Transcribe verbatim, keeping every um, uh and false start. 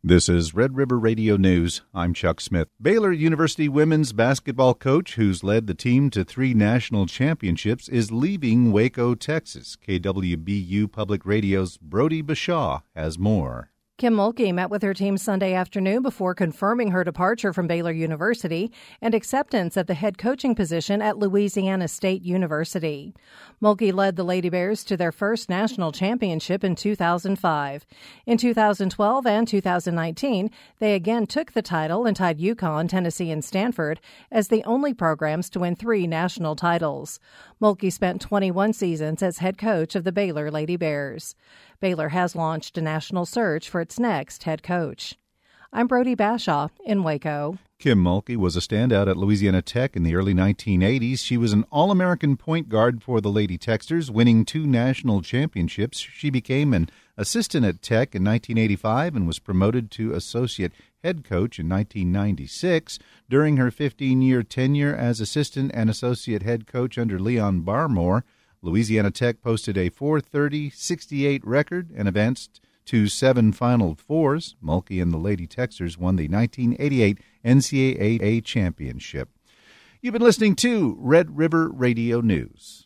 This is Red River Radio News. I'm Chuck Smith. Baylor University women's basketball coach, who's led the team to three national championships, is leaving Waco, Texas. K W B U Public Radio's Brody Bashaw has more. Kim Mulkey met with her team Sunday afternoon before confirming her departure from Baylor University and acceptance of the head coaching position at Louisiana State University. Mulkey led the Lady Bears to their first national championship in two thousand five. In two thousand twelve and two thousand nineteen, they again took the title and tied UConn, Tennessee, and Stanford as the only programs to win three national titles. Mulkey spent twenty-one seasons as head coach of the Baylor Lady Bears. Baylor has launched a national search for its next head coach. I'm Brody Bashaw in Waco. Kim Mulkey was a standout at Louisiana Tech in the early nineteen eighties. She was an All-American point guard for the Lady Techsters, winning two national championships. She became an assistant at Tech in nineteen eighty-five and was promoted to associate head coach in nineteen ninety-six. During her fifteen-year tenure as assistant and associate head coach under Leon Barmore, Louisiana Tech posted a four thirty sixty-eight record and advanced to seven Final Fours. Mulkey and the Lady Techsters won the nineteen eighty-eight N C double A championship. You've been listening to Red River Radio News.